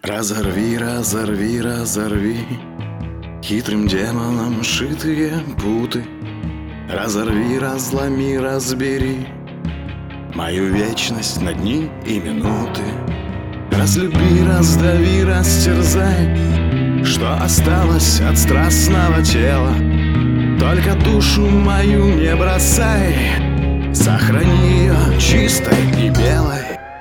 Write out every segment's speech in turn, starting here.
Разорви, разорви, разорви хитрым демоном шитые путы. Разорви, разломи, разбери мою вечность на дни и минуты. Разлюби, раздави, растерзай, что осталось от страстного тела. Только душу мою не бросай, сохрани ее чистой и белой.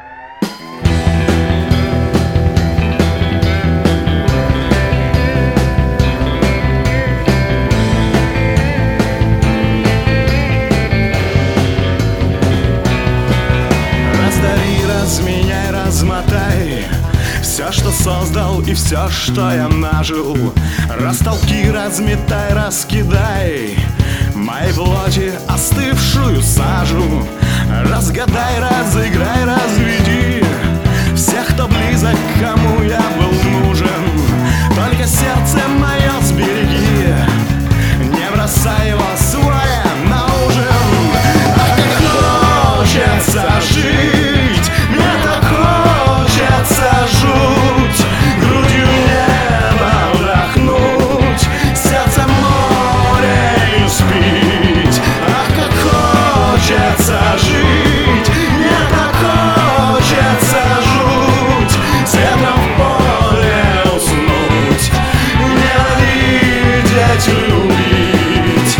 Разменяй, размотай все, что создал, и все, что я нажил. Растолки, разметай, раскидай моей плоти остывшую сажу. Разгадай, разыграй, разведи всех, кто близок, кому я был нужен. Только сердце мое сбереги, не бросай его свое на ужин. Ах, как хочется жить, жуть, грудью небо вдохнуть, сердце море испить. Ах, как хочется жить, мне так хочется жуть, с ветром в поле уснуть, ненавидеть, любить.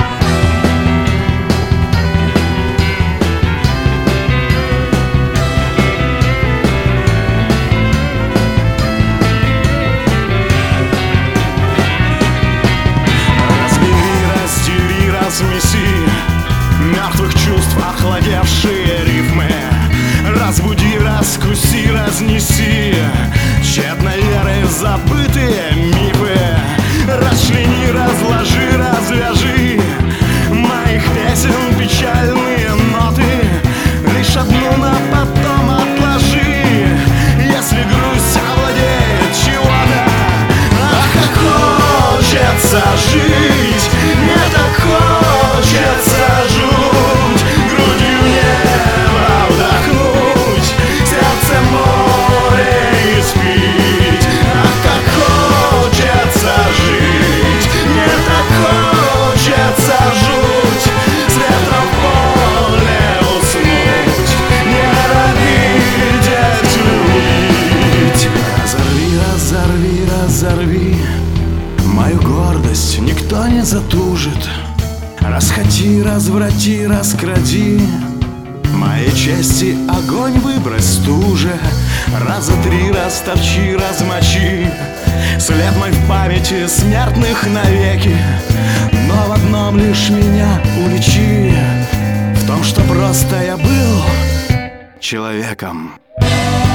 Смеси мертвых чувств охладевшие рифмы. Разбуди, раскуси, разнеси тщетной верой забытые мифы. Расчлени, разложи, развяжи моих песен печальные ноты. Лишь одну на потом отложи, если грусть овладеет чего-то. Ах, как хочется жить, мне так хочется жуть, грудью небо вдохнуть, сердце море испить. Ах, как хочется жить, мне так хочется жуть, с ветром в поле уснуть, ненавидеть, любить. Разорви, разорви, разорви мою гордость, никто не затужит. Расхоти, разврати, раскради моей чести огонь, выбрось стуже. Раза три растопчи, размочи след мой в памяти смертных навеки. Но в одном лишь меня уличи, в том, что просто я был человеком.